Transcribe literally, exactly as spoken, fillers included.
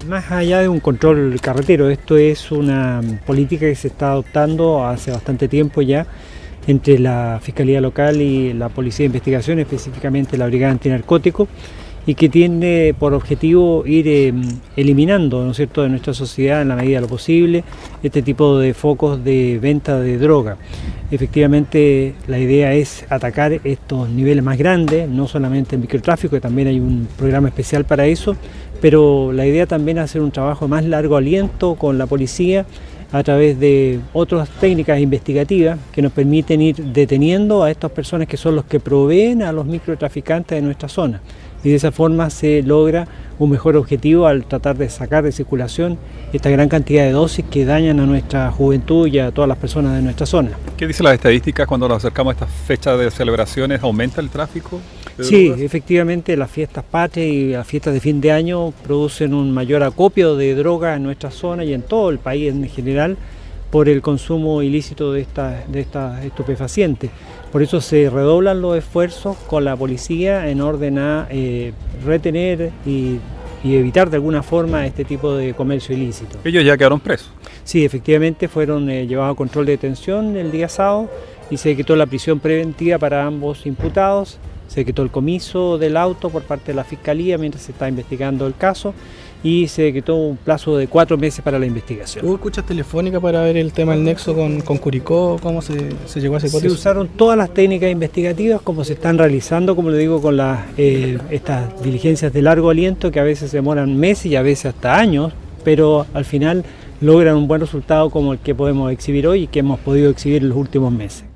Más allá de un control carretero, esto es una política que se está adoptando hace bastante tiempo ya entre la Fiscalía Local y la Policía de Investigación, específicamente la Brigada Antinarcótico, y que tiene por objetivo ir eh, eliminando, ¿no es cierto?, de nuestra sociedad en la medida de lo posible este tipo de focos de venta de droga. Efectivamente, la idea es atacar estos niveles más grandes, no solamente el microtráfico, que también hay un programa especial para eso, pero la idea también es hacer un trabajo más largo aliento con la policía a través de otras técnicas investigativas que nos permiten ir deteniendo a estas personas que son los que proveen a los microtraficantes de nuestra zona. Y de esa forma se logra un mejor objetivo al tratar de sacar de circulación esta gran cantidad de dosis que dañan a nuestra juventud y a todas las personas de nuestra zona. ¿Qué dicen las estadísticas cuando nos acercamos a estas fechas de celebraciones? ¿Aumenta el tráfico? Sí, efectivamente las fiestas patrias y las fiestas de fin de año producen un mayor acopio de droga en nuestra zona y en todo el país en general por el consumo ilícito de estas de estas estupefacientes. Por eso se redoblan los esfuerzos con la policía en orden a eh, retener y, y evitar de alguna forma este tipo de comercio ilícito. ¿Ellos ya quedaron presos? Sí, efectivamente fueron eh, llevados a control de detención el día sábado y se quitó la prisión preventiva para ambos imputados. Se quitó el comiso del auto por parte de la Fiscalía mientras se está investigando el caso y se quitó un plazo de cuatro meses para la investigación. ¿Hubo escuchas telefónicas para ver el tema del nexo con, con Curicó? ¿Cómo se, se llegó a esa hipótesis? Se usaron todas las técnicas investigativas como se están realizando, como le digo, con las, eh, estas diligencias de largo aliento que a veces demoran meses y a veces hasta años, pero al final logran un buen resultado como el que podemos exhibir hoy y que hemos podido exhibir en los últimos meses.